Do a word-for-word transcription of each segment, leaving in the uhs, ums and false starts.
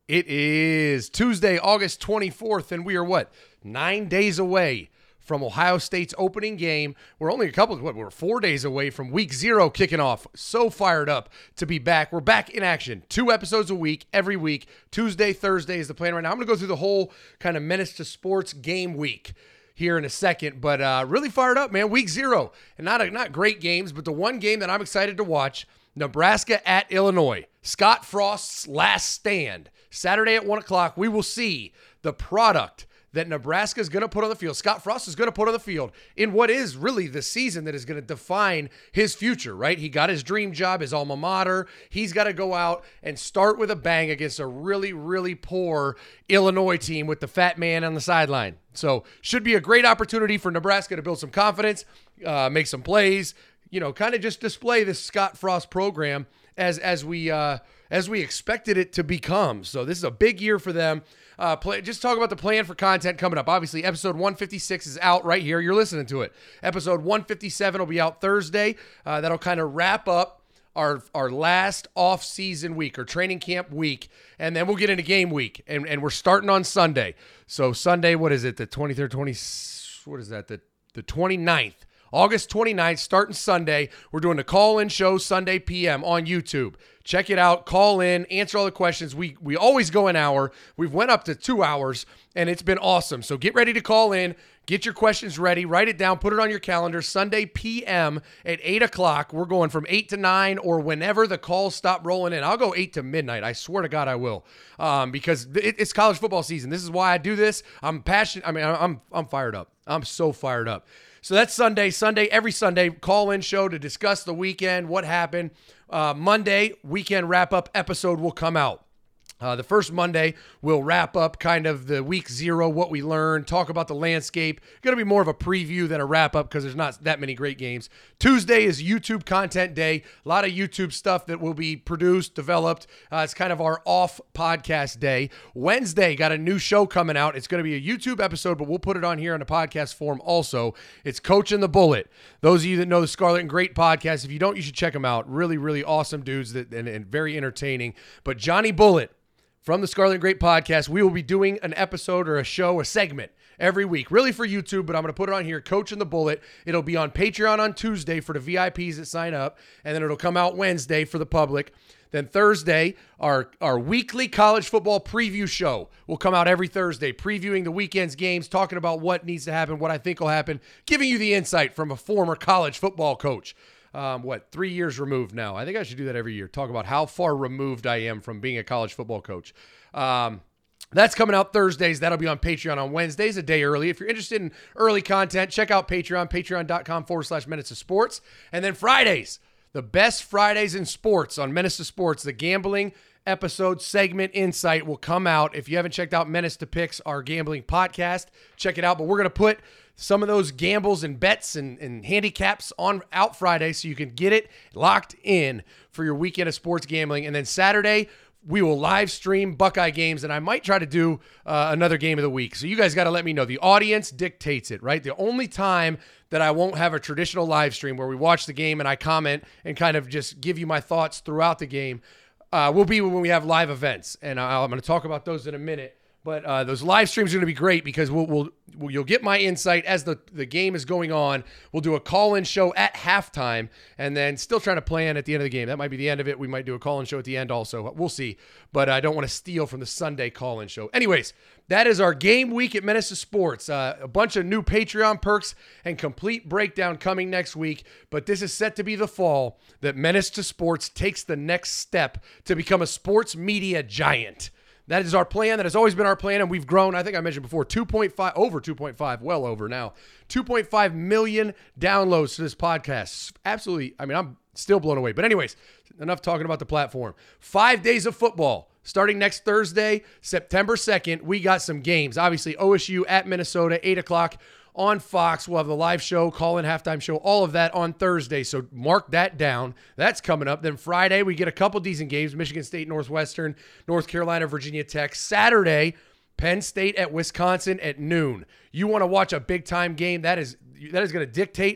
It is Tuesday, August twenty-fourth, and we are what? Nine days away from Ohio State's opening game. We're only a couple, what, we're four days away from week zero kicking off. So fired up to be back. We're back in action. Two episodes a week, every week. Tuesday, Thursday is the plan right now. I'm going to go through the whole kind of Menace to Sports game week here in a second, but uh, really fired up, man. Week zero. And not, a, not great games, but the one game that I'm excited to watch, Nebraska at Illinois. Scott Frost's last stand. Saturday at one o'clock, we will see the product that Nebraska is going to put on the field. Scott Frost is going to put on the field in what is really the season that is going to define his future, right? He got his dream job, his alma mater. He's got to go out and start with a bang against a really, really poor Illinois team with the fat man on the sideline. So should be a great opportunity for Nebraska to build some confidence, uh, make some plays, you know, kind of just display this Scott Frost program as as we uh, as we expected it to become. So this is a big year for them. Uh, play, just talk about the plan for content coming up. Obviously, episode one fifty-six is out right here. You're listening to it. Episode one fifty-seven will be out Thursday. Uh, that'll kind of wrap up our our last off-season week or training camp week, and then we'll get into game week, and, and we're starting on Sunday. So Sunday, what is it, the twenty-third, twenty, what is that, the, the twenty-ninth? August twenty-ninth, starting Sunday. We're doing the call-in show Sunday p m on YouTube. Check it out. Call in. Answer all the questions. We we always go an hour. We've went up to two hours, and it's been awesome. So get ready to call in. Get your questions ready. Write it down. Put it on your calendar. Sunday p m at eight o'clock. We're going from eight to nine or whenever the calls stop rolling in. I'll go eight to midnight. I swear to God I will, um, because it, it's college football season. This is why I do this. I'm passionate. I mean, I'm I'm fired up. I'm so fired up. So that's Sunday. Sunday, every Sunday, call-in show to discuss the weekend, what happened. Uh, Monday, weekend wrap-up episode will come out. Uh, the first Monday, we'll wrap up kind of the week zero, what we learned, talk about the landscape. Going to be more of a preview than a wrap-up because there's not that many great games. Tuesday is YouTube content day. A lot of YouTube stuff that will be produced, developed. Uh, it's kind of our off podcast day. Wednesday, got a new show coming out. It's going to be a YouTube episode, but we'll put it on here in a podcast form also. It's Coaching the Bullet. Those of you that know the Scarlet and Great podcast, if you don't, you should check them out. Really, really awesome dudes that and, and very entertaining. But Johnny Bullet, from the Scarlet and Great podcast, we will be doing an episode or a show, a segment every week, really for YouTube, but I'm going to put it on here, Coaching the Bullet. It'll be on Patreon on Tuesday for the V I Ps that sign up, and then it'll come out Wednesday for the public. Then Thursday, our, our weekly college football preview show will come out every Thursday, previewing the weekend's games, talking about what needs to happen, what I think will happen, giving you the insight from a former college football coach. Um, what, three years removed now. I think I should do that every year. Talk about how far removed I am from being a college football coach. Um, that's coming out Thursdays. That'll be on Patreon on Wednesdays, a day early. If you're interested in early content, check out Patreon, patreon.com forward slash Menace to Sports. And then Fridays, the best Fridays in sports on Menace to Sports, the gambling episode segment insight will come out. If you haven't checked out Menace to Picks, our gambling podcast, check it out. But we're going to put some of those gambles and bets and, and handicaps on out Friday so you can get it locked in for your weekend of sports gambling. And then Saturday, we will live stream Buckeye games, and I might try to do uh, another game of the week. So you guys got to let me know. The audience dictates it, right? The only time that I won't have a traditional live stream where we watch the game and I comment and kind of just give you my thoughts throughout the game uh, will be when we have live events. And I, I'm going to talk about those in a minute. But uh, those live streams are going to be great because we'll, we'll, we'll you'll get my insight as the, the game is going on. We'll do a call-in show at halftime and then still trying to plan at the end of the game. That might be the end of it. We might do a call-in show at the end also. We'll see. But I don't want to steal from the Sunday call-in show. Anyways, that is our game week at Menace to Sports. Uh, a bunch of new Patreon perks and complete breakdown coming next week. But this is set to be the fall that Menace to Sports takes the next step to become a sports media giant. That is our plan. That has always been our plan, and we've grown, I think I mentioned before, two point five, over two point five, well over now, two point five million downloads to this podcast. Absolutely, I mean, I'm still blown away. But anyways, enough talking about the platform. Five days of football. Starting next Thursday, September second, we got some games. Obviously, O S U at Minnesota, eight o'clock on Fox. We'll have the live show, call-in halftime show, all of that on Thursday. So mark that down. That's coming up. Then Friday, we get a couple decent games. Michigan State, Northwestern, North Carolina, Virginia Tech. Saturday, Penn State at Wisconsin at noon. You want to watch a big-time game, that is that is going to dictate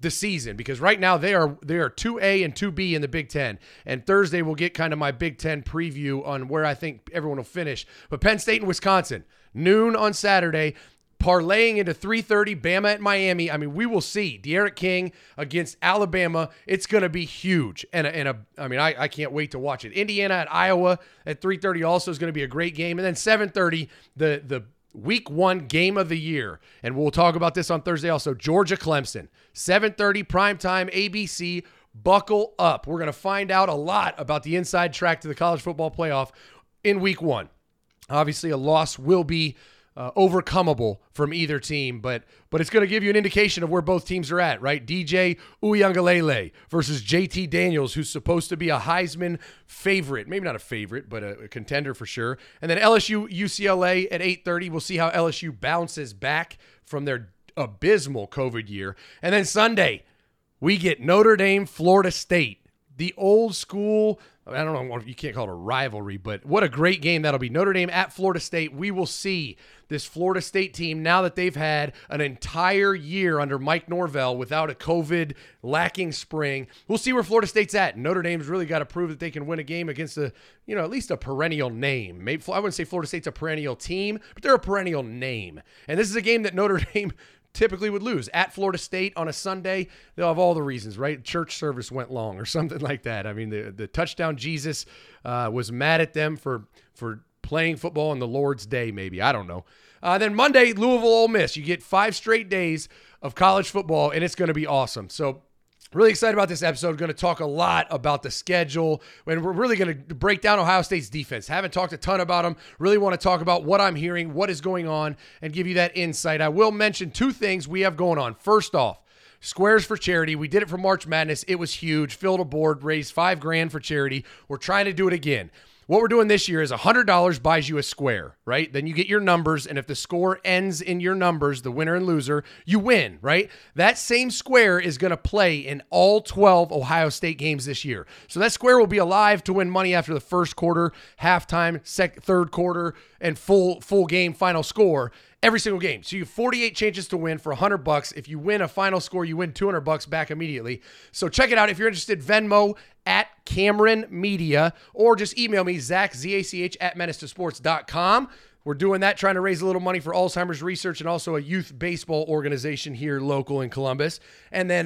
the season, because right now they are they are two A and two B in the Big Ten. And Thursday we'll get kind of my Big Ten preview on where I think everyone will finish. But Penn State and Wisconsin, noon on Saturday, parlaying into three thirty, Bama at Miami. I mean, we will see. D'Eriq King against Alabama. It's going to be huge. And, a, and a, I mean, I, I can't wait to watch it. Indiana at Iowa at three thirty also is going to be a great game. And then seven thirty, the the week one game of the year. And we'll talk about this on Thursday also. Georgia Clemson, seven thirty primetime A B C. Buckle up. We're going to find out a lot about the inside track to the college football playoff in week one. Obviously, a loss will be uh, overcomable from either team, but but it's going to give you an indication of where both teams are at, right? D J Uiagalelei versus J T Daniels, who's supposed to be a Heisman favorite. Maybe not a favorite, but a, a contender for sure. And then L S U U C L A at eight thirty. We'll see how L S U bounces back from their abysmal COVID year. And then Sunday, we get Notre Dame, Florida State. The old school, I don't know, you can't call it a rivalry, but what a great game that'll be. Notre Dame at Florida State. We will see this Florida State team, now that they've had an entire year under Mike Norvell without a COVID lacking spring. We'll see where Florida State's at. Notre Dame's really got to prove that they can win a game against a, you know, at least a perennial name. Maybe I wouldn't say Florida State's a perennial team, but they're a perennial name. And this is a game that Notre Dame typically would lose. At Florida State on a Sunday, they'll have all the reasons, right? Church service went long or something like that. I mean, the, the touchdown Jesus uh, was mad at them for for playing football on the Lord's Day, maybe. I don't know. Uh, then Monday, Louisville, Ole Miss. You get five straight days of college football, and it's going to be awesome. So really excited about this episode. Going to talk a lot about the schedule, and we're really going to break down Ohio State's defense. Haven't talked a ton about them. Really want to talk about what I'm hearing, what is going on, and give you that insight. I will mention two things we have going on. First off, Squares for Charity. We did it for March Madness. It was huge. Filled a board, raised five grand for charity. We're trying to do it again. What we're doing this year is one hundred dollars buys you a square, right? Then you get your numbers, and if the score ends in your numbers, the winner and loser, you win, right? That same square is going to play in all twelve Ohio State games this year. So that square will be alive to win money after the first quarter, halftime, sec- third quarter, and full full game final score every single game. So you have forty-eight chances to win for one hundred bucks. If you win a final score, you win two hundred bucks back immediately. So check it out. If you're interested, Venmo at Cameron Media, or just email me, Zach, Z A C H, at menace to sports dot com. We're doing that, trying to raise a little money for Alzheimer's research and also a youth baseball organization here local in Columbus. And then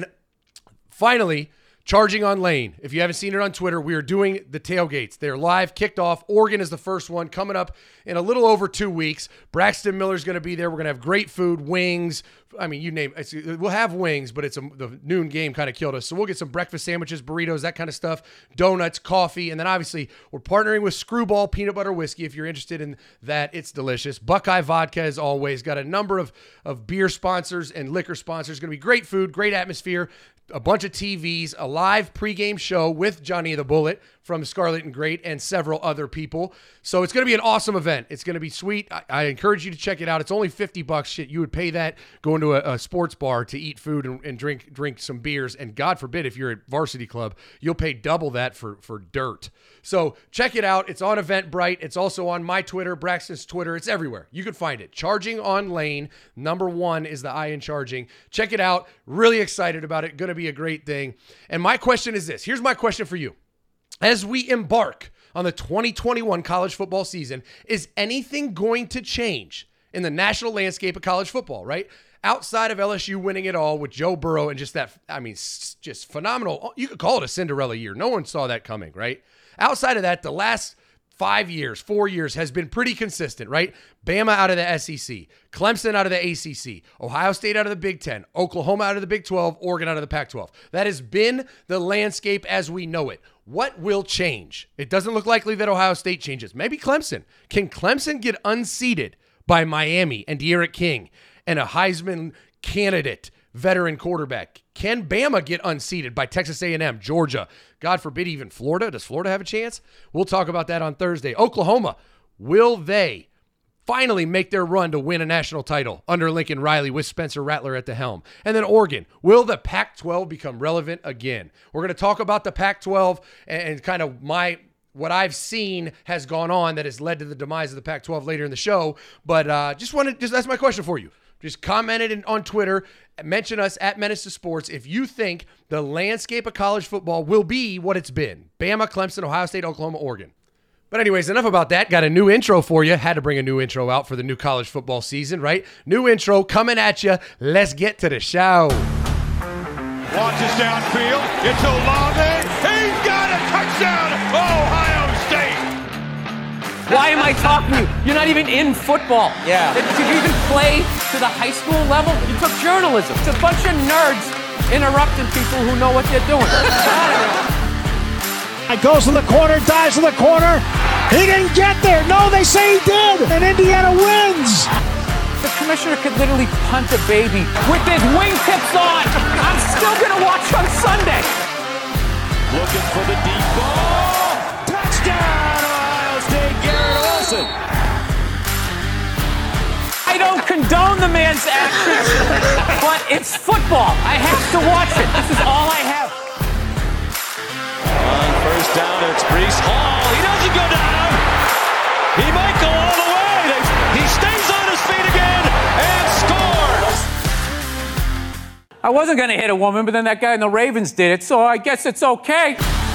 finally, Charging on Lane. If you haven't seen it on Twitter, we are doing the tailgates. They're live, kicked off. Oregon is the first one coming up in a little over two weeks. Braxton Miller's going to be there. We're going to have great food, wings. I mean, you name it. We'll have wings, but it's a, the noon game kind of killed us. So we'll get some breakfast sandwiches, burritos, that kind of stuff, donuts, coffee. And then obviously we're partnering with Screwball Peanut Butter Whiskey. If you're interested in that, it's delicious. Buckeye Vodka, as always. Got a number of, of beer sponsors and liquor sponsors. Going to be great food, great atmosphere. A bunch of T Vs, a live pregame show with Johnny the Bullet from Scarlet and Great and several other people. So it's going to be an awesome event. It's going to be sweet. I, I encourage you to check it out. It's only fifty bucks. Shit, you would pay that going to a, a sports bar to eat food and, and drink drink some beers. And God forbid, if you're at Varsity Club, you'll pay double that for, for dirt. So check it out. It's on Eventbrite. It's also on my Twitter, Braxton's Twitter. It's everywhere. You can find it. Charging on Lane. Number one is the I in charging. Check it out. Really excited about it. Going to be a great thing. And my question is this. Here's my question for you. As we embark on the twenty twenty-one college football season, is anything going to change in the national landscape of college football, right? Outside of L S U winning it all with Joe Burrow and just that, I mean, just phenomenal. You could call it a Cinderella year. No one saw that coming, right? Outside of that, the last five years, four years has been pretty consistent, right? Bama out of the S E C, Clemson out of the A C C, Ohio State out of the Big Ten, Oklahoma out of the Big twelve, Oregon out of the Pac twelve. That has been the landscape as we know it. What will change? It doesn't look likely that Ohio State changes. Maybe Clemson. Can Clemson get unseated by Miami and D'Eriq King and a Heisman candidate veteran quarterback? Can Bama get unseated by Texas A and M, Georgia, God forbid even Florida? Does Florida have a chance? We'll talk about that on Thursday. Oklahoma, will they finally make their run to win a national title under Lincoln Riley with Spencer Rattler at the helm? And then Oregon, will the Pac twelve become relevant again? We're going to talk about the Pac twelve and kind of my what I've seen has gone on that has led to the demise of the Pac twelve later in the show. But uh, just wanted, just that's my question for you. Just comment it in, on Twitter. Mention us at Menace to Sports if you think the landscape of college football will be what it's been. Bama, Clemson, Ohio State, Oklahoma, Oregon. But anyways, enough about that. Got a new intro for you. Had to bring a new intro out for the new college football season, right? New intro coming at you. Let's get to the show. Launches downfield. It's Olave. He's got a touchdown. Ohio State. Why am I talking to you? You're not even in football. Yeah. Did you even play to the high school level? You took journalism. It's a bunch of nerds interrupting people who know what they're doing. It goes to the corner, dives to the corner. He didn't get there. No, they say he did. And Indiana wins. The commissioner could literally punt a baby with his wingtips on. I'm still going to watch on Sunday. Looking for the deep ball. Touchdown, Ohio State, Garrett Wilson. I don't condone the man's actions, but it's football. I have to watch it. This is all I have. On first down, it's Breece Hall. He doesn't go down. He might go all the way. He stays on his feet again and scores. I wasn't going to hit a woman, but then that guy in the Ravens did it, so I guess it's okay.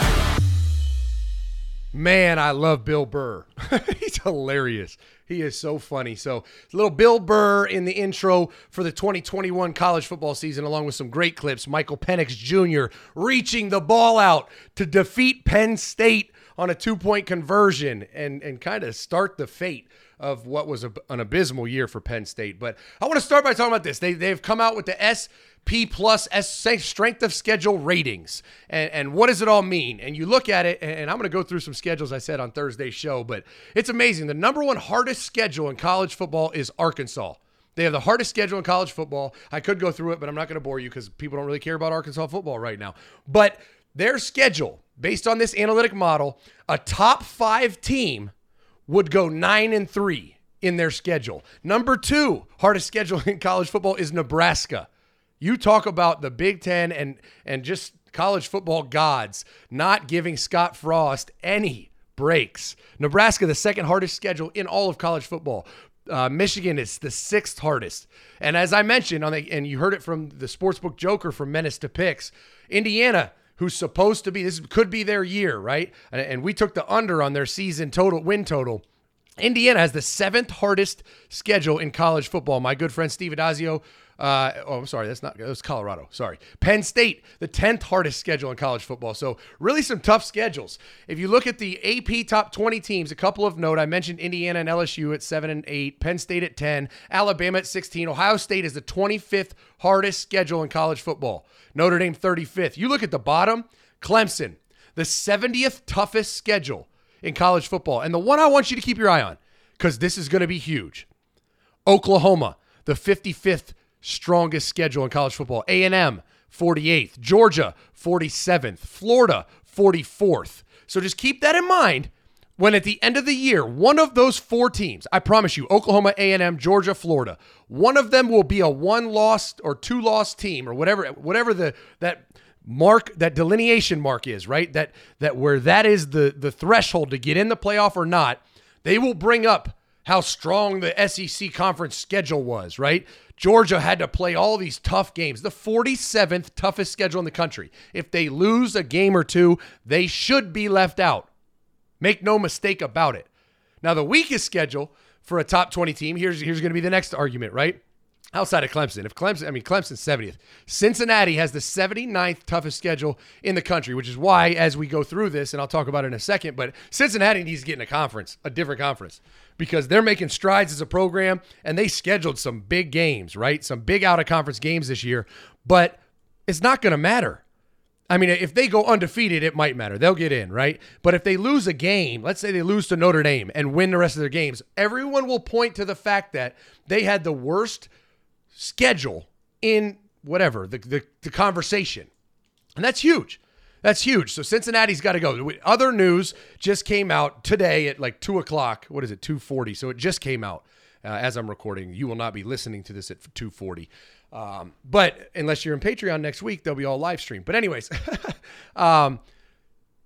Man, I love Bill Burr. He's hilarious. He is so funny. So, little Bill Burr in the intro for the twenty twenty-one college football season, along with some great clips. Michael Penix Junior reaching the ball out to defeat Penn State on a two-point conversion and, and kind of start the fate of what was a, an abysmal year for Penn State. But I want to start by talking about this. They, they've come out with the S P plus S strength of schedule ratings. And, and what does it all mean? And you look at it, and I'm going to go through some schedules I said on Thursday's show, but it's amazing. The number one hardest schedule in college football is Arkansas. They have the hardest schedule in college football. I could go through it, but I'm not going to bore you because people don't really care about Arkansas football right now. But their schedule, based on this analytic model, a top five team would go nine and three in their schedule. Number two hardest schedule in college football is Nebraska. You talk about the Big Ten and and just college football gods not giving Scott Frost any breaks. Nebraska, the second hardest schedule in all of college football. Uh, Michigan is the sixth hardest. And as I mentioned, on the, and you heard it from the Sportsbook Joker from Menace to Picks, Indiana, who's supposed to be, this could be their year, right? And, and we took the under on their season total, win total. Indiana has the seventh hardest schedule in college football. My good friend Steve Adazio, uh, oh, I'm sorry, that's not, that was Colorado, sorry. Penn State, the tenth hardest schedule in college football. So really some tough schedules. If you look at the A P top twenty teams, a couple of note, I mentioned Indiana and L S U at seven and eight, Penn State at ten, Alabama at sixteen. Ohio State is the twenty-fifth hardest schedule in college football. Notre Dame thirty-fifth. You look at the bottom, Clemson, the seventieth toughest schedule in college football. And the one I want you to keep your eye on, because this is going to be huge. Oklahoma, the fifty-fifth strongest schedule in college football. A and M, forty-eighth. Georgia, forty-seventh. Florida, forty-fourth. So just keep that in mind when at the end of the year, one of those four teams, I promise you, Oklahoma, A and M, Georgia, Florida, one of them will be a one-loss or two-loss team or whatever, whatever the that mark, that delineation mark is, right? That that where that is the the threshold to get in the playoff or not. They will bring up how strong the S E C conference schedule was, right? Georgia had to play all these tough games, the forty-seventh toughest schedule in the country. If they lose a game or two, they should be left out. Make no mistake about it. Now, the weakest schedule for a top twenty team, here's, here's going to be the next argument, right? Outside of Clemson. If Clemson, I mean, Clemson's seventieth. Cincinnati has the seventy-ninth toughest schedule in the country, which is why, as we go through this, and I'll talk about it in a second, but Cincinnati needs to get in a conference, a different conference, because they're making strides as a program, and they scheduled some big games, right? Some big out-of-conference games this year, but it's not going to matter. I mean, if they go undefeated, it might matter. They'll get in, right? But if they lose a game, let's say they lose to Notre Dame and win the rest of their games, everyone will point to the fact that they had the worst schedule in whatever, the, the, the conversation. And that's huge. That's huge. So Cincinnati's got to go. Other news just came out today at like two o'clock. What is it, two forty? So it just came out uh, as I'm recording. You will not be listening to this at two forty. Um, but unless you're in Patreon next week, they'll be all live streamed. But anyways, um,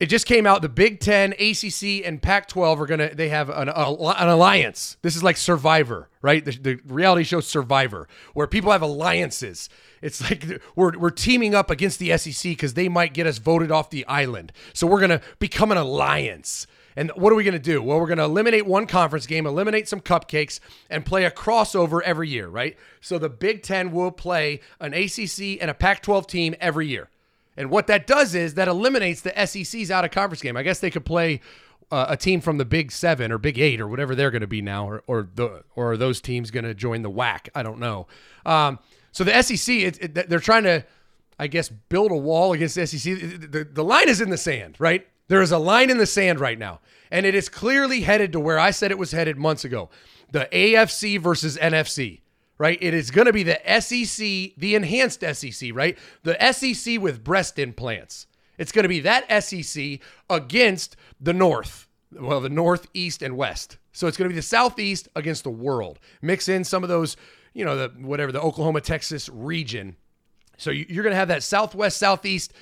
it just came out. The Big Ten, A C C, and Pac twelve are going to, they have an, a, an alliance. This is like Survivor, right? The, the reality show Survivor, where people have alliances. It's like we're, we're teaming up against the S E C because they might get us voted off the island. So we're going to become an alliance. And what are we going to do? Well, we're going to eliminate one conference game, eliminate some cupcakes, and play a crossover every year, right? So the Big Ten will play an A C C and a Pac twelve team every year. And what that does is that eliminates the S E C's out-of-conference game. I guess they could play uh, a team from the Big Seven or Big Eight or whatever they're going to be now, or or, the, or are those teams going to join the W A C? I don't know. Um, so the S E C, it, it, they're trying to, I guess, build a wall against the S E C. The, the line is in the sand, right? There is a line in the sand right now, and it is clearly headed to where I said it was headed months ago. The A F C versus N F C, right? It is going to be the S E C, the enhanced S E C, right? The S E C with breast implants. It's going to be that S E C against the North, well, the North, East, and West. So it's going to be the Southeast against the world. Mix in some of those, you know, the whatever, the Oklahoma, Texas region. So you're going to have that Southwest, Southeast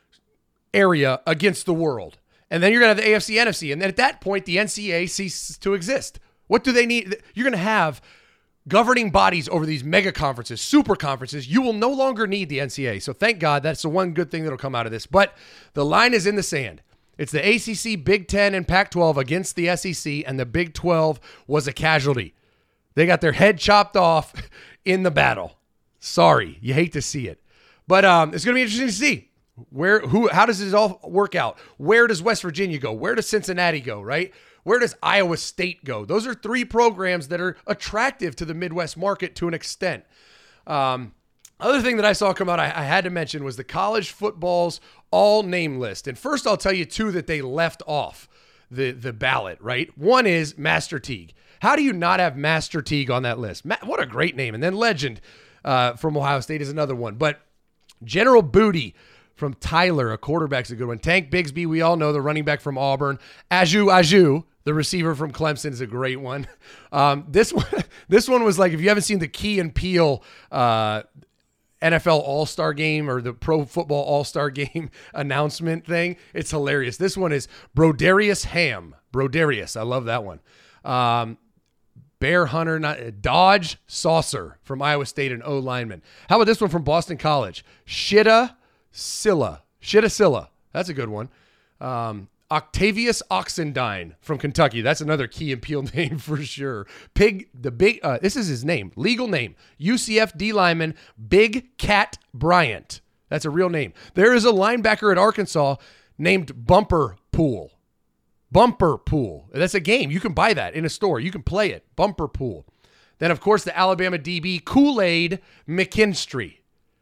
area against the world. And then you're going to have the A F C, N F C. And then at that point, the N C A A ceases to exist. What do they need? You're going to have governing bodies over these mega conferences, super conferences. You will no longer need the N C A A. So thank God, that's the one good thing that'll come out of this. But the line is in the sand. It's the A C C, Big Ten, and Pac twelve against the S E C, and the Big twelve was a casualty. They got their head chopped off in the battle. Sorry, you hate to see it. But um, it's going to be interesting to see. Where, who, how does this all work out? Where does West Virginia go? Where does Cincinnati go, right? Where does Iowa State go? Those are three programs that are attractive to the Midwest market to an extent. Um, other thing that I saw come out, I, I had to mention, was the college football's all name list. And first I'll tell you two that they left off the, the ballot, right? One is Master Teague. How do you not have Master Teague on that list? Ma- what a great name. And then Legend uh, from Ohio State is another one. But General Booty from Tyler, a quarterback's a good one. Tank Bigsby, we all know, the running back from Auburn. Aju Aju, the receiver from Clemson, is a great one. Um, this one, this one was like, if you haven't seen the Key and Peele uh, N F L All-Star Game or the Pro Football All-Star Game announcement thing, it's hilarious. This one is Broderius Ham. Broderius, I love that one. Um, Bear Hunter, not, Dodge Saucer from Iowa State, and O lineman. How about this one from Boston College? Shitta Silla. Shitta Silla. That's a good one. Um, Octavius Oxendine from Kentucky. That's another Key and Peele name for sure. Pig, the big, uh, this is his name, legal name. U C F D lineman, Big Cat Bryant. That's a real name. There is a linebacker at Arkansas named Bumper Pool. Bumper Pool. That's a game. You can buy that in a store. You can play it. Bumper Pool. Then, of course, the Alabama D B, Kool-Aid McKinstry.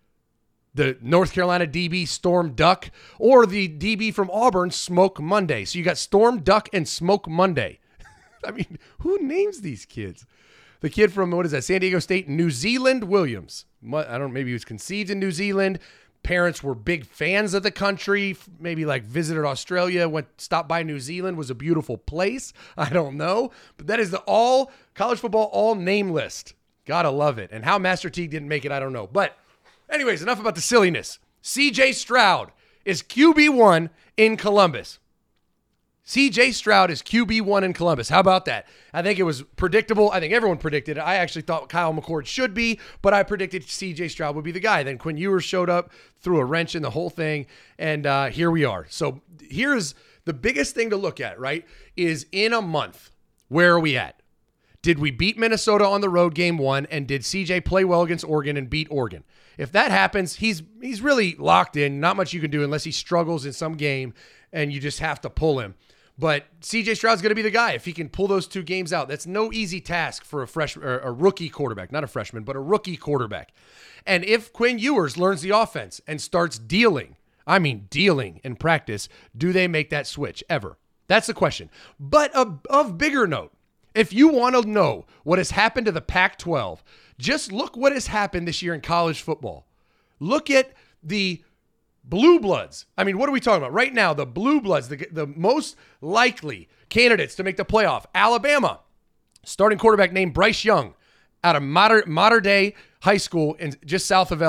The North Carolina D B, Storm Duck, or the D B from Auburn, Smoke Monday. So you got Storm Duck and Smoke Monday. I mean, who names these kids? The kid from, what is that, San Diego State, New Zealand Williams. I don't know, maybe he was conceived in New Zealand. Parents were big fans of the country, maybe like visited Australia, went stopped by New Zealand, was a beautiful place. I don't know. But that is the all college football all name list. Gotta love it. And how Master Teague didn't make it, I don't know. But anyways, enough about the silliness. C J Stroud is Q B one in Columbus. C J Stroud is Q B one in Columbus. How about that? I think it was predictable. I think everyone predicted it. I actually thought Kyle McCord should be, but I predicted C J Stroud would be the guy. Then Quinn Ewers showed up, threw a wrench in the whole thing, and uh, here we are. So here's the biggest thing to look at, right, is in a month, where are we at? Did we beat Minnesota on the road game one, and did C J play well against Oregon and beat Oregon? If that happens, he's he's really locked in. Not much you can do unless he struggles in some game, and you just have to pull him. But C J Stroud's going to be the guy if he can pull those two games out. That's no easy task for a fresh or a rookie quarterback, not a freshman, but a rookie quarterback. And if Quinn Ewers learns the offense and starts dealing, I mean dealing in practice, do they make that switch ever? That's the question. But of, of bigger note, if you want to know what has happened to the Pac twelve, just look what has happened this year in college football. Look at the Blue Bloods. I mean, what are we talking about? Right now, the Blue Bloods, the, the most likely candidates to make the playoff. Alabama, starting quarterback named Bryce Young out of Mater, Mater Dei High School in just south of L A.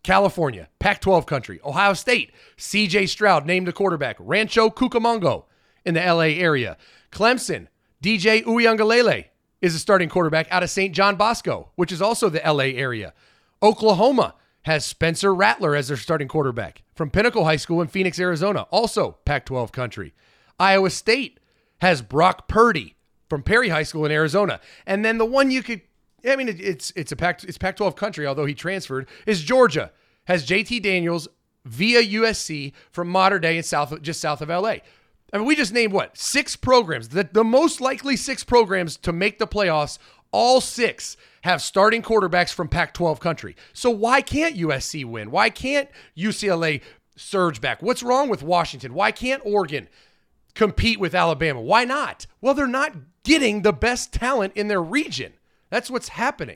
California, Pac twelve country. Ohio State, C J Stroud named the quarterback. Rancho Cucamonga in the L A area. Clemson, D J Uiagalelei is the starting quarterback out of Saint John Bosco, which is also the L A area. Oklahoma has Spencer Rattler as their starting quarterback from Pinnacle High School in Phoenix, Arizona, also Pac twelve country. Iowa State has Brock Purdy from Perry High School in Arizona. And then the one you could, I mean, it, it's it's a Pac, it's Pac twelve country, although he transferred, is Georgia. Has J T Daniels via U S C from Mater Dei in south, just south of L A. I mean, we just named, what, six programs. The, the most likely six programs to make the playoffs, all six have starting quarterbacks from Pac twelve country. So why can't U S C win? Why can't U C L A surge back? What's wrong with Washington? Why can't Oregon compete with Alabama? Why not? Well, they're not getting the best talent in their region. That's what's happening.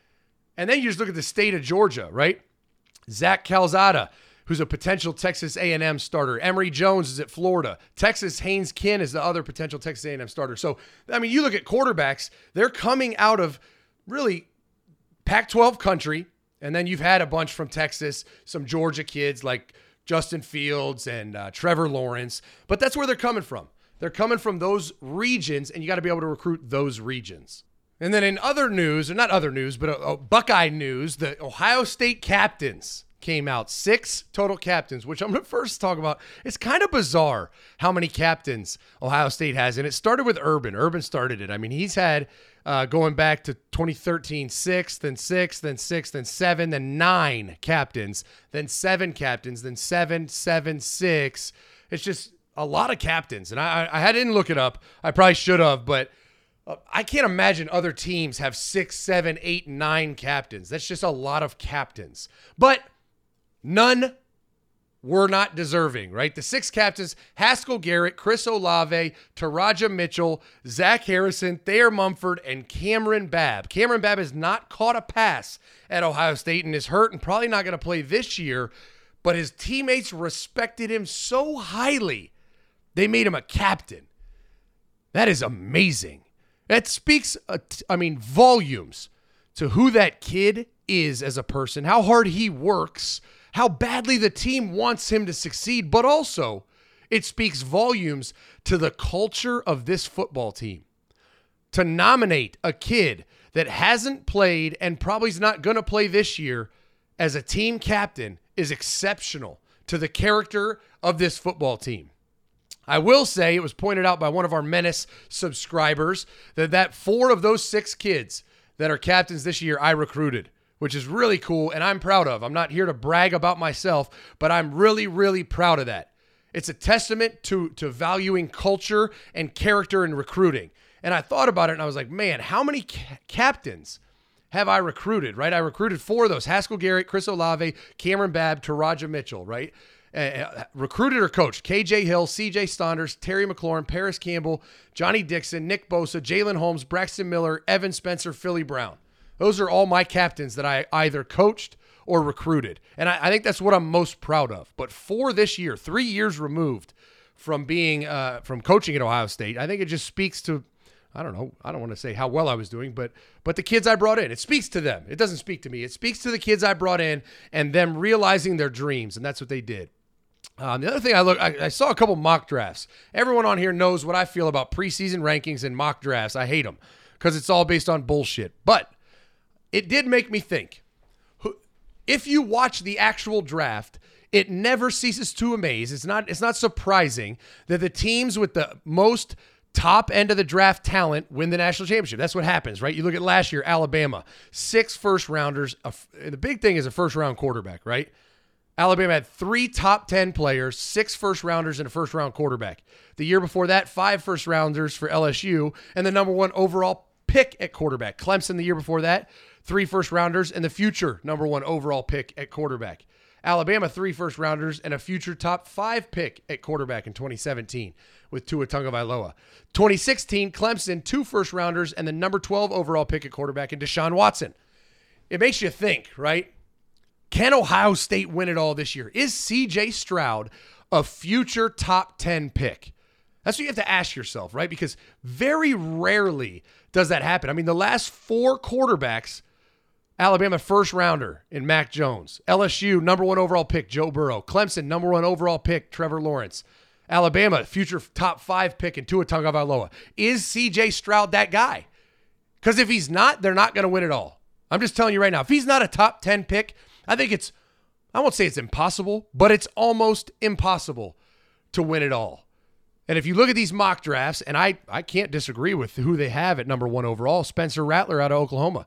And then you just look at the state of Georgia, right? Zach Calzada, who's a potential Texas A and M starter. Emory Jones is at Florida. Texas Haynes King is the other potential Texas A and M starter. So, I mean, you look at quarterbacks, they're coming out of really Pac twelve country, and then you've had a bunch from Texas, some Georgia kids like Justin Fields and uh, Trevor Lawrence, but that's where they're coming from. They're coming from those regions, and you got to be able to recruit those regions. And then in other news, or not other news, but uh, uh, Buckeye news, the Ohio State captains came out. Six total captains, which I'm going to first talk about. It's kind of bizarre how many captains Ohio State has, and it started with Urban. Urban started it. I mean, he's had, uh, going back to twenty thirteen, six, then six, then six, then seven, then nine captains, then seven captains, then seven, seven, six. It's just a lot of captains, and I, I, I didn't look it up. I probably should have, but uh, I can't imagine other teams have six, seven, eight, nine captains. That's just a lot of captains. But none were not deserving, right? The six captains, Haskell Garrett, Chris Olave, Taraja Mitchell, Zach Harrison, Thayer Mumford, and Cameron Babb. Cameron Babb has not caught a pass at Ohio State and is hurt and probably not going to play this year, but his teammates respected him so highly, they made him a captain. That is amazing. That speaks, uh, I mean, volumes to who that kid is as a person, how hard he works, how badly the team wants him to succeed, but also it speaks volumes to the culture of this football team. To nominate a kid that hasn't played and probably is not going to play this year as a team captain is exceptional to the character of this football team. I will say, it was pointed out by one of our Menace subscribers, that that four of those six kids that are captains this year I recruited, which is really cool, and I'm proud of. I'm not here to brag about myself, but I'm really, really proud of that. It's a testament to, to valuing culture and character in recruiting. And I thought about it, and I was like, man, how many ca- captains have I recruited, right? I recruited four of those: Haskell Garrett, Chris Olave, Cameron Babb, Taraja Mitchell, right? Uh, recruited or coached K J Hill, C J Saunders, Terry McLaurin, Paris Campbell, Johnny Dixon, Nick Bosa, Jalen Holmes, Braxton Miller, Evan Spencer, Philly Brown. Those are all my captains that I either coached or recruited. And I, I think that's what I'm most proud of. But for this year, three years removed from being, uh, from coaching at Ohio State, I think it just speaks to, I don't know, I don't want to say how well I was doing, but but the kids I brought in, it speaks to them. It doesn't speak to me. It speaks to the kids I brought in and them realizing their dreams, and that's what they did. Um, the other thing I look, I, I saw a couple mock drafts. Everyone on here knows what I feel about preseason rankings and mock drafts. I hate them because it's all based on bullshit. But it did make me think. If you watch the actual draft, it never ceases to amaze. It's not, it's not surprising that the teams with the most top end of the draft talent win the national championship. That's what happens, right? You look at last year, Alabama, six first rounders. A, the big thing is a first round quarterback, right? Alabama had three top ten players, six first rounders, and a first round quarterback. The year before that, five first rounders for L S U, and the number one overall pick at quarterback. Clemson the year before that, three first rounders, and the future number one overall pick at quarterback. Alabama, three first rounders, and a future top five pick at quarterback in twenty seventeen with Tua Tagovailoa. twenty sixteen, Clemson, two first rounders, and the number twelve overall pick at quarterback in Deshaun Watson. It makes you think, right? Can Ohio State win it all this year? Is C J Stroud a future top ten pick? That's what you have to ask yourself, right? Because very rarely does that happen. I mean, the last four quarterbacks Alabama first rounder in Mac Jones. L S U number one overall pick, Joe Burrow. Clemson number one overall pick, Trevor Lawrence. Alabama future top five pick in Tua Tagovailoa. Is C J Stroud that guy? Because if he's not, they're not going to win it all. I'm just telling you right now. If he's not a top ten pick, I think it's, I won't say it's impossible, but it's almost impossible to win it all. And if you look at these mock drafts, and I, I can't disagree with who they have at number one overall, Spencer Rattler out of Oklahoma.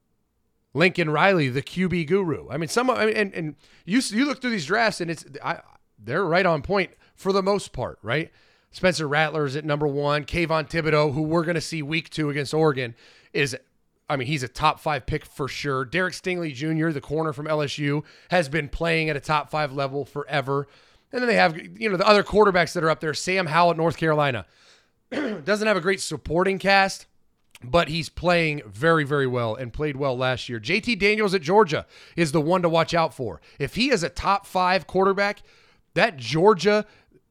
Lincoln Riley, the Q B guru. I mean, some I mean, and and you you look through these drafts, and it's I, they're right on point for the most part, right? Spencer Rattler is at number one. Kayvon Thibodeau, who we're going to see week two against Oregon, is, I mean, he's a top five pick for sure. Derek Stingley Junior, the corner from L S U, has been playing at a top five level forever. And then they have, you know, the other quarterbacks that are up there. Sam Howell at North Carolina doesn't have a great supporting cast, but he's playing very, very well and played well last year. J T Daniels at Georgia is the one to watch out for. If he is a top five quarterback, that Georgia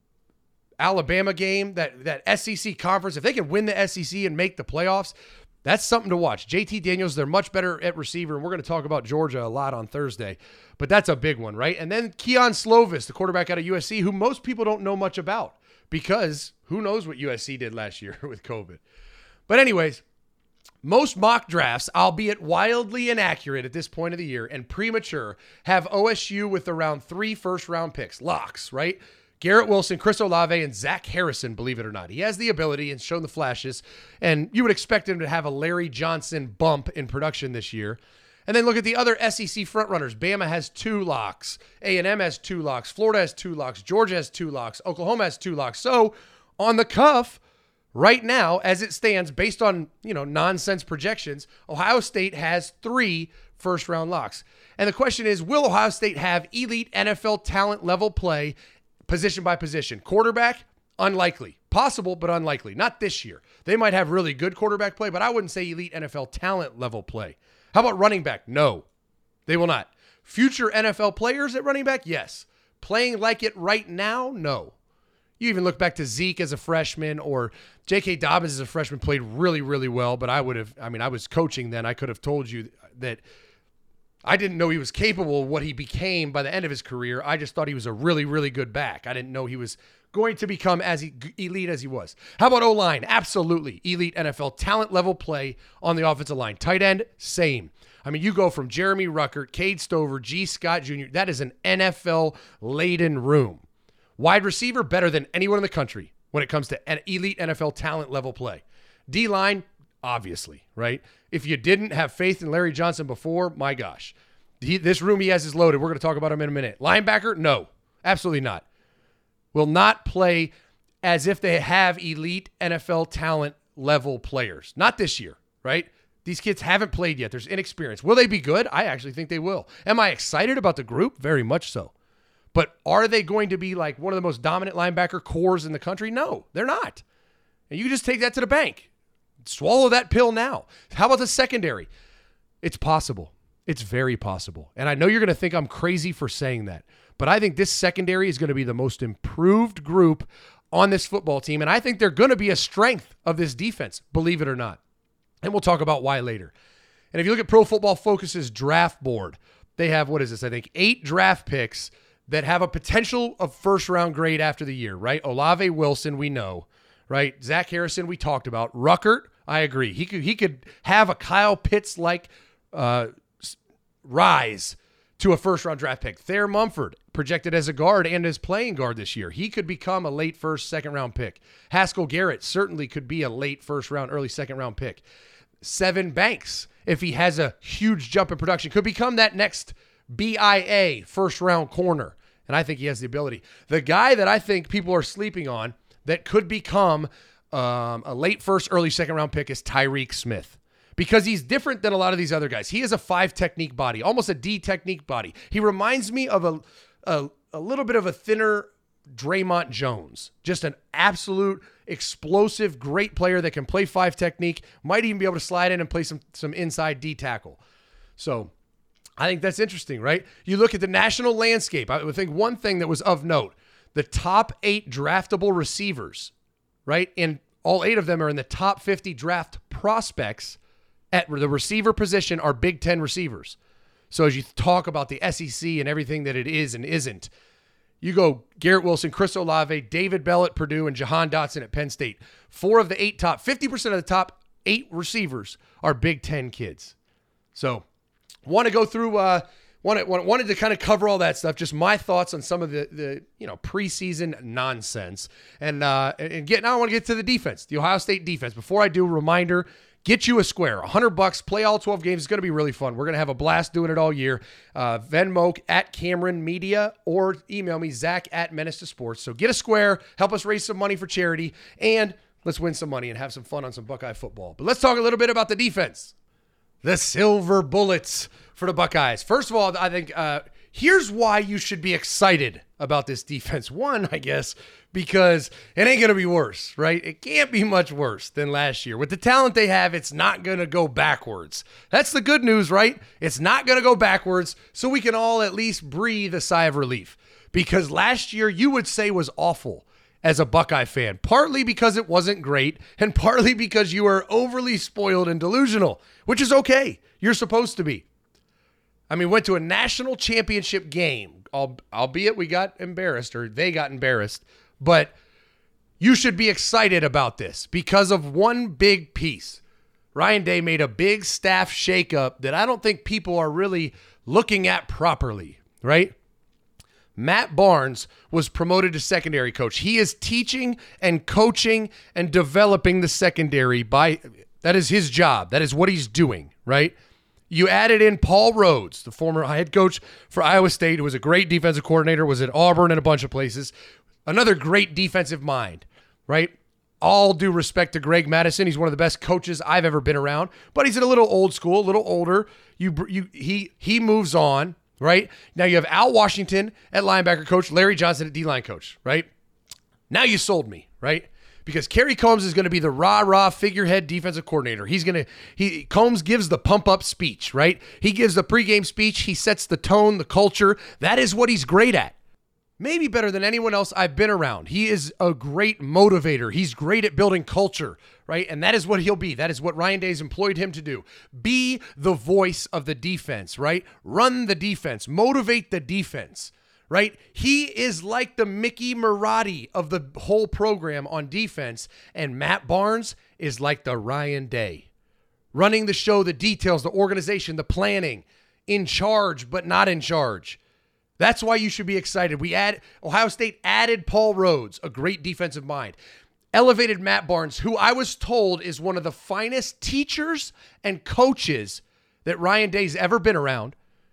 Alabama game, that, that S E C conference, if they can win the S E C and make the playoffs, that's something to watch. J T Daniels, they're much better at receiver, and we're going to talk about Georgia a lot on Thursday, but that's a big one, right? And then Keon Slovis, the quarterback out of U S C, who most people don't know much about because who knows what U S C did last year with COVID. But anyways, most mock drafts, albeit wildly inaccurate at this point of the year and premature, have O S U with around three first-round picks, locks, right? Garrett Wilson, Chris Olave, and Zach Harrison, believe it or not. He has the ability and shown the flashes, and you would expect him to have a Larry Johnson bump in production this year. And then look at the other S E C frontrunners. Bama has two locks. A and M has two locks. Florida has two locks. Georgia has two locks. Oklahoma has two locks. So on the cuff, right now, as it stands, based on, you know, nonsense projections, Ohio State has three first-round locks. And the question is, will Ohio State have elite N F L talent level play position by position? Quarterback, unlikely. Possible, but unlikely. Not this year. They might have really good quarterback play, but I wouldn't say elite N F L talent level play. How about running back? No, they will not. Future N F L players at running back? Yes. Playing like it right now? No. You even look back to Zeke as a freshman, or J K. Dobbins as a freshman played really, really well, but I would have, I mean, I was coaching then. I could have told you that I didn't know he was capable of what he became by the end of his career. I just thought he was a really, really good back. I didn't know he was going to become as elite as he was. How about O-line? Absolutely. Elite N F L talent level play on the offensive line. Tight end, same. I mean, you go from Jeremy Ruckert, Cade Stover, G. Scott Junior That is an N F L-laden room. Wide receiver, better than anyone in the country when it comes to an elite N F L talent level play. D-line, obviously, right? If you didn't have faith in Larry Johnson before, my gosh. He, this room he has is loaded. We're going to talk about him in a minute. Linebacker, no, absolutely not. Will not play as if they have elite N F L talent level players. Not this year, right? These kids haven't played yet. There's inexperience. Will they be good? I actually think they will. Am I excited about the group? Very much so. But are they going to be like one of the most dominant linebacker cores in the country? No, they're not. And you can just take that to the bank. Swallow that pill now. How about the secondary? It's possible. It's very possible. And I know you're going to think I'm crazy for saying that, but I think this secondary is going to be the most improved group on this football team, and I think they're going to be a strength of this defense, believe it or not. And we'll talk about why later. And if you look at Pro Football Focus's draft board, they have, what is this, I think, eight draft picks that have a potential of first-round grade after the year, right? Olave Wilson, we know, right? Zach Harrison, we talked about. Ruckert, I agree. He could he could have a Kyle Pitts-like uh, rise to a first-round draft pick. Thayer Mumford, projected as a guard and as playing guard this year. He could become a late first, second-round pick. Haskell Garrett certainly could be a late first-round, early second-round pick. Sevyn Banks, if he has a huge jump in production, could become that next B I A first-round corner. And I think he has the ability. The guy that I think people are sleeping on that could become um, a late first, early second-round pick is Tyreek Smith. Because he's different than a lot of these other guys. He has a five technique body, almost a D technique body. He reminds me of a, a, a little bit of a thinner Draymond Jones. Just an absolute explosive, great player that can play five technique, might even be able to slide in and play some, some inside D tackle. So I think that's interesting, right? You look at the national landscape. I would think one thing that was of note, the top eight draftable receivers, right? And all eight of them are in the top fifty draft prospects. at the receiver position are Big Ten receivers. So as you talk about the S E C and everything that it is and isn't, you go Garrett Wilson, Chris Olave, David Bell at Purdue, and Jahan Dotson at Penn State. Four of the eight top, fifty percent of the top eight receivers are Big Ten kids. So want to go through, uh, wanted, wanted to kind of cover all that stuff, just my thoughts on some of the, the you know, preseason nonsense. And, uh, and get, now I want to get to the defense, the Ohio State defense. Before I do, a reminder, get you a square, one hundred bucks, play all twelve games. It's going to be really fun. We're going to have a blast doing it all year. Uh, Venmo at Cameron Media or email me, Zach at Menace to Sports. So get a square, help us raise some money for charity, and let's win some money and have some fun on some Buckeye football. But let's talk a little bit about the defense. The Silver Bullets for the Buckeyes. First of all, I think uh, here's why you should be excited about this defense. One, I guess, because it ain't going to be worse, right? It can't be much worse than last year. With the talent they have, it's not going to go backwards. That's the good news, right? It's not going to go backwards, so we can all at least breathe a sigh of relief. Because last year, you would say was awful as a Buckeye fan, partly because it wasn't great, and partly because you were overly spoiled and delusional, which is okay. You're supposed to be. I mean, went to a national championship game, albeit we got embarrassed, or they got embarrassed, but you should be excited about this because of one big piece. Ryan Day made a big staff shakeup that I don't think people are really looking at properly, right? Matt Barnes was promoted to secondary coach. He is teaching and coaching and developing the secondary by, that is his job. That is what he's doing, right? You added in Paul Rhodes, the former head coach for Iowa State, who was a great defensive coordinator, was at Auburn and a bunch of places. Another great defensive mind, right? All due respect to Greg Madison. He's one of the best coaches I've ever been around, but he's a little old school, a little older. You, you, he, he moves on. Right? Now you have Al Washington at linebacker coach, Larry Johnson at D-line coach, right? Now you sold me, right? Because Kerry Combs is going to be the rah-rah figurehead defensive coordinator. He's going to, he, Combs gives the pump-up speech, right? He gives the pregame speech. He sets the tone, the culture. That is what he's great at. Maybe better than anyone else I've been around. He is a great motivator. He's great at building culture, right? And that is what he'll be. That is what Ryan Day's employed him to do. Be the voice of the defense, right? Run the defense. Motivate the defense, right? He is like the Mickey Marotti of the whole program on defense, and Matt Barnes is like the Ryan Day. Running the show, the details, the organization, the planning, in charge but not in charge. That's why you should be excited. We add Ohio State added Paul Rhodes, a great defensive mind. Elevated Matt Barnes, who I was told is one of the finest teachers and coaches that Ryan Day's ever been around.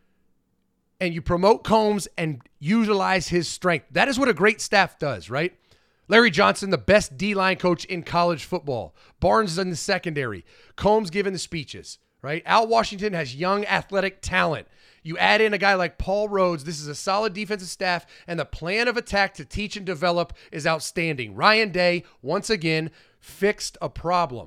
And you promote Combs and utilize his strength. That is what a great staff does, right? Larry Johnson, the best D-line coach in college football. Barnes in the secondary. Combs giving the speeches, right? Al Washington has young athletic talent. You add in a guy like Paul Rhodes. This is a solid defensive staff, and the plan of attack to teach and develop is outstanding. Ryan Day, once again, fixed a problem.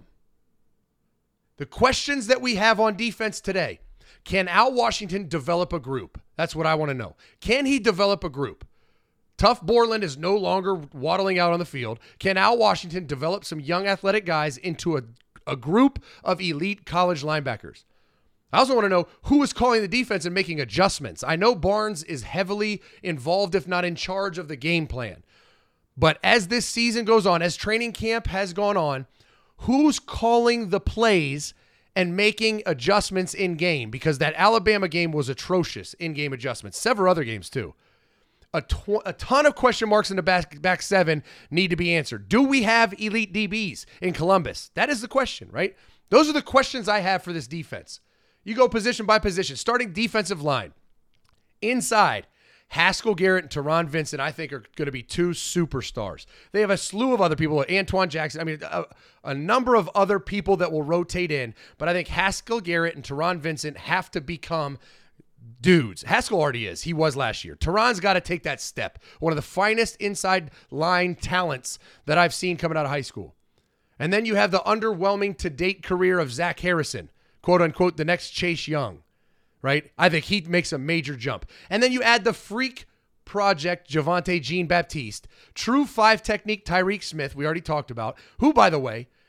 The questions that we have on defense today, can Al Washington develop a group? That's what I want to know. Can he develop a group? Tough Borland is no longer waddling out on the field. Can Al Washington develop some young athletic guys into a, a group of elite college linebackers? I also want to know who is calling the defense and making adjustments. I know Barnes is heavily involved, if not in charge of the game plan. But as this season goes on, as training camp has gone on, who's calling the plays and making adjustments in game? Because that Alabama game was atrocious in-game adjustments. Several other games too. A, tw- a ton of question marks in the back, back seven need to be answered. Do we have elite D Bs in Columbus? That is the question, right? Those are the questions I have for this defense. You go position by position. Starting defensive line. Inside, Haskell Garrett and Teron Vincent, I think, are going to be two superstars. They have a slew of other people. Antoine Jackson. I mean, a, a number of other people that will rotate in. But I think Haskell Garrett and Teron Vincent have to become dudes. Haskell already is. He was last year. Teron's got to take that step. One of the finest inside line talents that I've seen coming out of high school. And then you have the underwhelming to-date career of Zach Harrison. Quote unquote, the next Chase Young, right? I think he makes a major jump. And then you add the freak project, Javonte Jean-Baptiste, true five technique Tyreek Smith, we already talked about, who, by the way,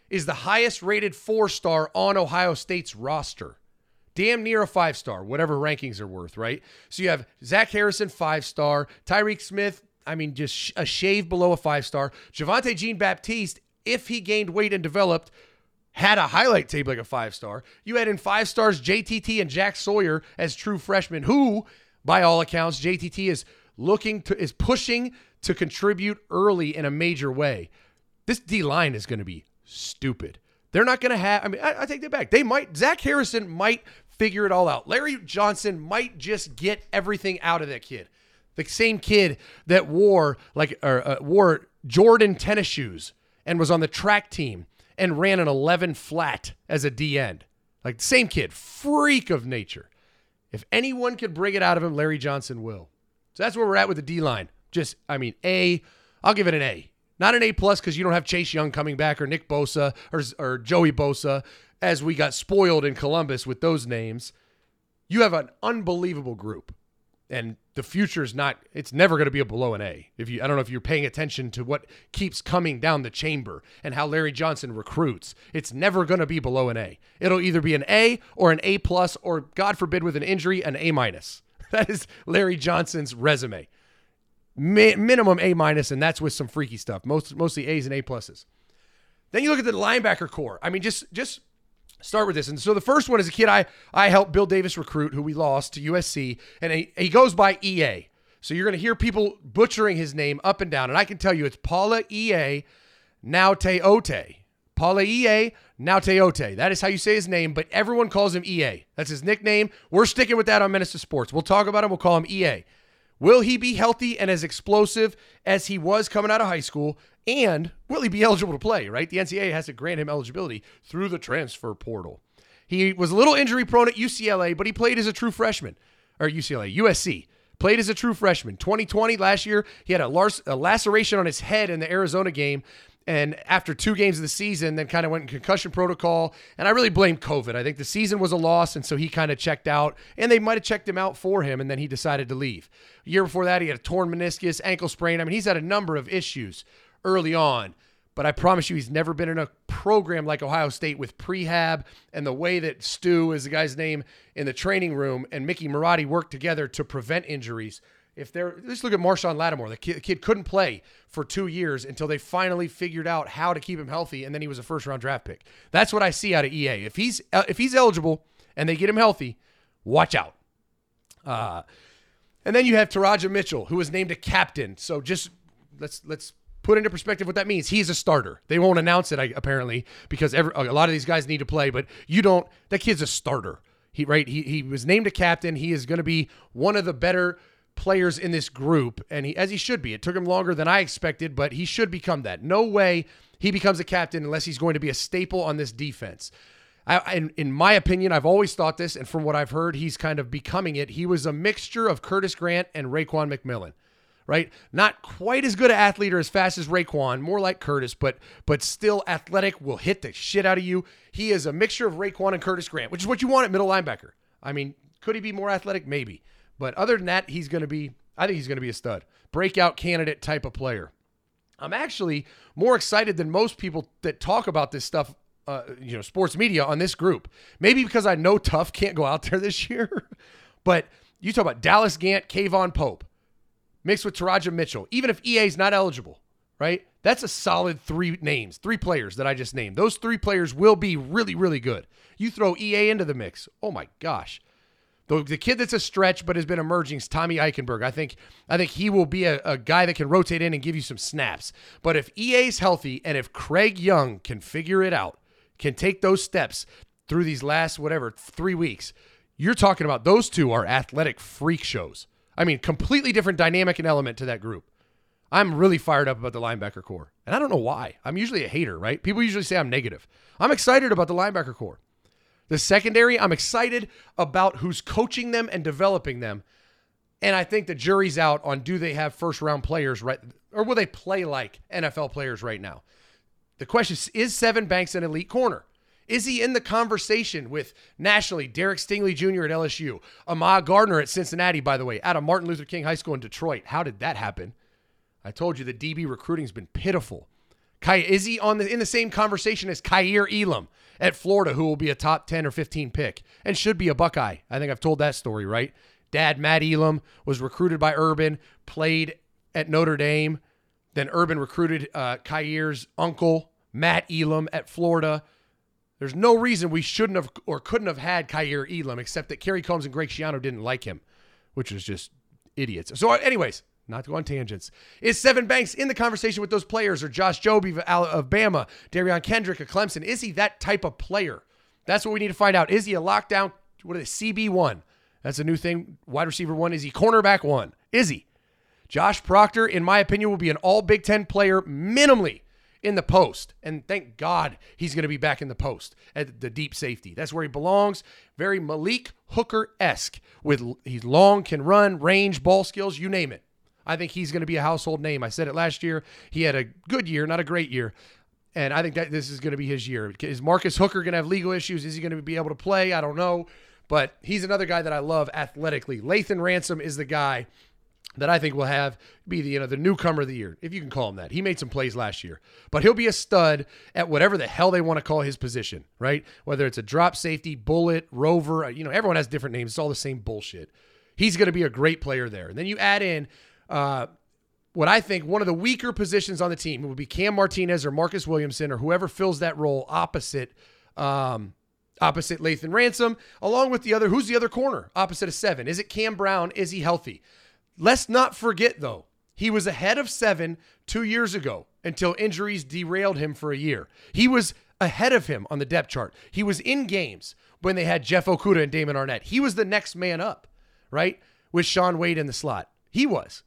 is the highest rated four-star on Ohio State's roster. Damn near a five-star, whatever rankings are worth, right? So you have Zach Harrison, five-star. Tyreek Smith, I mean, just a shave below a five-star. Javonte Jean-Baptiste, if he gained weight and developed, had a highlight tape like a five-star. You had in five stars J T T and Jack Sawyer as true freshmen, who, by all accounts, J T T is looking to, is pushing to contribute early in a major way. This D-line is going to be stupid. They're not going to have, I mean, I, I take that back. They might, Zach Harrison might figure it all out. Larry Johnson might just get everything out of that kid. The same kid that wore like or, uh, wore Jordan tennis shoes and was on the track team and ran an eleven flat as a D end. Like the same kid, freak of nature. If anyone could bring it out of him, Larry Johnson will. So that's where we're at with the D-line. Just, I mean, A, I'll give it an A. Not an A plus because you don't have Chase Young coming back or Nick Bosa or, or Joey Bosa, as we got spoiled in Columbus with those names. You have an unbelievable group. And the future is not, it's never going to be a below an A. If you, I don't know if you're paying attention to what keeps coming down the chamber and how Larry Johnson recruits. It's never going to be below an A. It'll either be an A or an A plus, or God forbid with an injury, an A minus. That is Larry Johnson's resume. Mi- minimum A minus, and that's with some freaky stuff. Most, mostly A's and A pluses. Then you look at the linebacker core. I mean, just, just, start with this. And so the first one is a kid I, I helped Bill Davis recruit, who we lost to U S C, and he, he goes by E A. So you're going to hear people butchering his name up and down, and I can tell you it's Paula E A Nauteote. Paula E A Nauteote. That is how you say his name, but everyone calls him E A. That's his nickname. We're sticking with that on Menace to Sports. We'll talk about him. We'll call him E A. Will he be healthy and as explosive as he was coming out of high school? And will he be eligible to play, right? The N C double A has to grant him eligibility through the transfer portal. He was a little injury prone at U C L A, but he played as a true freshman. Or U C L A, U S C. Played as a true freshman. twenty twenty, last year, he had a, lar- a laceration on his head in the Arizona game. And after two games of the season, then kind of went in concussion protocol. And I really blame COVID. I think the season was a loss, and so he kind of checked out. And they might have checked him out for him, and then he decided to leave. A year before that, he had a torn meniscus, ankle sprain. I mean, he's had a number of issues early on. But I promise you, he's never been in a program like Ohio State with prehab and the way that Stu is the guy's name in the training room and Mickey Marotti worked together to prevent injuries. If they're, let's look at Marshawn Lattimore. The kid, the kid couldn't play for two years until they finally figured out how to keep him healthy, and then he was a first-round draft pick. That's what I see out of E A. If he's uh, if he's eligible and they get him healthy, watch out. Uh, and then you have Taraja Mitchell, who was named a captain. So just let's let's put into perspective what that means. He's a starter. They won't announce it, apparently, because every, a lot of these guys need to play, but you don't. That kid's a starter. He right. He he was named a captain. He is going to be one of the better players in this group, and he, as he should be. It took him longer than I expected, but he should become that. No way he becomes a captain unless he's going to be a staple on this defense. I, in, in my opinion, I've always thought this, and from what I've heard, he's kind of becoming it. He was a mixture of Curtis Grant and Raekwon McMillan, right? Not quite as good an athlete or as fast as Raekwon, more like Curtis, but but still athletic, will hit the shit out of you. He is a mixture of Raekwon and Curtis Grant, which is what you want at middle linebacker. I mean, could he be more athletic? Maybe. But other than that, he's going to be, I think he's going to be a stud. Breakout candidate type of player. I'm actually more excited than most people that talk about this stuff, uh, you know, sports media on this group. Maybe because I know Tough can't go out there this year. But you talk about Dallas Gant, Kayvon Pope, mixed with Taraja Mitchell. Even if E A's not eligible, right? That's a solid three names, three players that I just named. Those three players will be really, really good. You throw E A into the mix. Oh, my gosh. The, the kid that's a stretch but has been emerging is Tommy Eichenberg. I think I think he will be a, a guy that can rotate in and give you some snaps. But if E A's healthy and if Craig Young can figure it out, can take those steps through these last, whatever, three weeks, you're talking about those two are athletic freak shows. I mean, completely different dynamic and element to that group. I'm really fired up about the linebacker core. And I don't know why. I'm usually a hater, right? People usually say I'm negative. I'm excited about the linebacker core. The secondary, I'm excited about who's coaching them and developing them. And I think the jury's out on do they have first-round players right, or will they play like N F L players right now? The question is, is Sevyn Banks an elite corner? Is he in the conversation with nationally Derek Stingley Junior at L S U, Ahmad Gardner at Cincinnati, by the way, out of Martin Luther King High School in Detroit? How did that happen? I told you the D B recruiting's been pitiful. Kai, is he on the in the same conversation as Kaiir Elam at Florida, who will be a top ten or fifteen pick and should be a Buckeye? I think I've told that story, right? Dad, Matt Elam, was recruited by Urban, played at Notre Dame. Then Urban recruited uh, Kair's uncle, Matt Elam, at Florida. There's no reason we shouldn't have or couldn't have had Kaiir Elam, except that Kerry Combs and Greg Schiano didn't like him, which was just idiots. So anyways, not to go on tangents. Is Sevyn Banks in the conversation with those players, or Josh Jobe of, of Bama, Darion Kendrick of Clemson? Is he that type of player? That's what we need to find out. Is he a lockdown, what is it, C B one? That's a new thing, wide receiver one. Is he cornerback one? Is he? Josh Proctor, in my opinion, will be an all Big Ten player minimally in the post. And thank God he's going to be back in the post at the deep safety. That's where he belongs. Very Malik Hooker-esque. With he's long, can run, range, ball skills, you name it. I think he's going to be a household name. I said it last year. He had a good year, not a great year. And I think that this is going to be his year. Is Marcus Hooker going to have legal issues? Is he going to be able to play? I don't know. But he's another guy that I love athletically. Lathan Ransom is the guy that I think will have be the you know the newcomer of the year, if you can call him that. He made some plays last year, but he'll be a stud at whatever the hell they want to call his position, right? Whether it's a drop safety, bullet, rover, you know, everyone has different names. It's all the same bullshit. He's going to be a great player there. And then you add in uh, what I think one of the weaker positions on the team. It would be Cam Martinez or Marcus Williamson or whoever fills that role opposite um, opposite Lathan Ransom, along with the other. Who's the other corner opposite of Sevyn? Is it Cam Brown? Is he healthy? Let's not forget, though, he was ahead of Sevyn two years ago until injuries derailed him for a year. He was ahead of him on the depth chart. He was in games when they had Jeff Okudah and Damon Arnett. He was the next man up, right, with Shaun Wade in the slot. He was.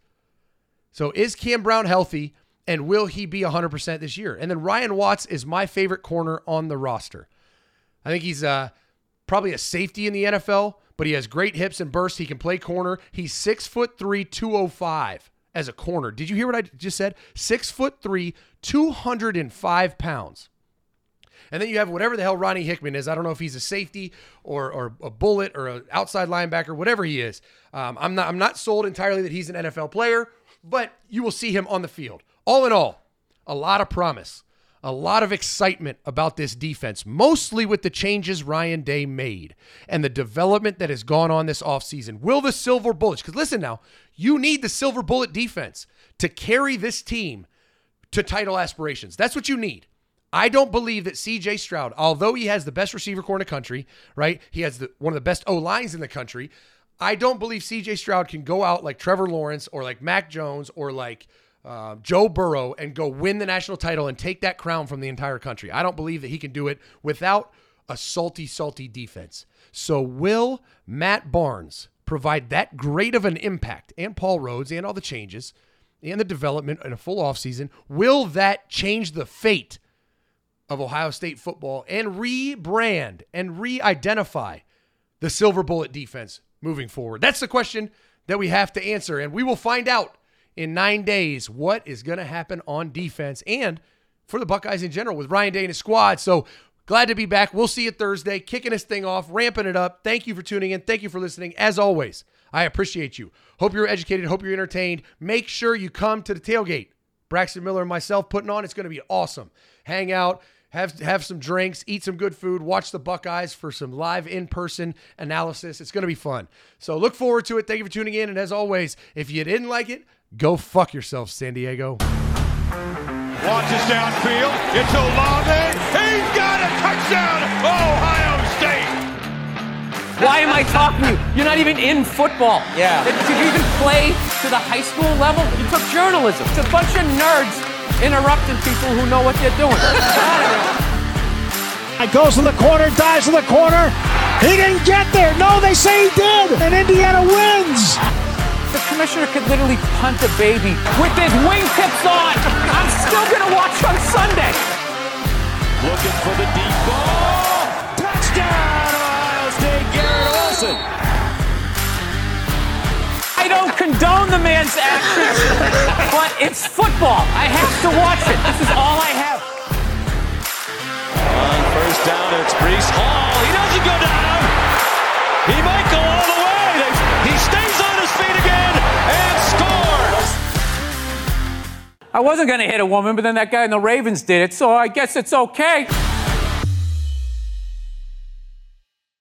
So is Cam Brown healthy, and will he be one hundred percent this year? And then Ryan Watts is my favorite corner on the roster. I think he's uh, probably a safety in the N F L, but he has great hips and bursts. He can play corner. He's six foot three, two oh five as a corner. Did you hear what I just said? Six foot three, two hundred five pounds. And then you have whatever the hell Ronnie Hickman is. I don't know if he's a safety or or a bullet or an outside linebacker, whatever he is. Um, I'm not I'm not sold entirely that he's an N F L player, but you will see him on the field. All in all, a lot of promise. A lot of excitement about this defense, mostly with the changes Ryan Day made and the development that has gone on this offseason. Will the silver bullets, because listen now, you need the silver bullet defense to carry this team to title aspirations. That's what you need. I don't believe that C J Stroud, although he has the best receiver core in the country, right? He has the, one of the best O-lines in the country. I don't believe C J Stroud can go out like Trevor Lawrence or like Mac Jones or like Uh, Joe Burrow and go win the national title and take that crown from the entire country. I don't believe that he can do it without a salty, salty defense. So will Matt Barnes provide that great of an impact, and Paul Rhodes and all the changes and the development in a full offseason? Will that change the fate of Ohio State football and rebrand and re-identify the silver bullet defense moving forward? That's the question that we have to answer, and we will find out in nine days what is going to happen on defense and for the Buckeyes in general with Ryan Day and his squad. So glad to be back. We'll see you Thursday, kicking this thing off, ramping it up. Thank you for tuning in. Thank you for listening. As always, I appreciate you. Hope you're educated. Hope you're entertained. Make sure you come to the tailgate. Braxton Miller and myself putting on. It's going to be awesome. Hang out, have, have some drinks, eat some good food, watch the Buckeyes for some live in-person analysis. It's going to be fun. So look forward to it. Thank you for tuning in. And as always, if you didn't like it, go fuck yourself, San Diego. Launches downfield. It's Olave. He's got a touchdown, Ohio State. Why am I talking to you? You're not even in football. Yeah. Did you even play to the high school level? You took journalism. It's a bunch of nerds interrupting people who know what they're doing. It goes to the corner, dives to the corner. He didn't get there. No, they say he did. And Indiana wins. The commissioner could literally punt a baby with his wingtips on. I'm still going to watch on Sunday. Looking for the deep ball. Touchdown, Ohio State, Garrett Olson. I don't condone the man's actions, but it's football. I have to watch it. This is all I have. On first down, it's Breece Hall. He doesn't go down. He might go all the way. He stays on his feet again and scores. I wasn't going to hit a woman, but then that guy in the Ravens did it, so I guess it's okay.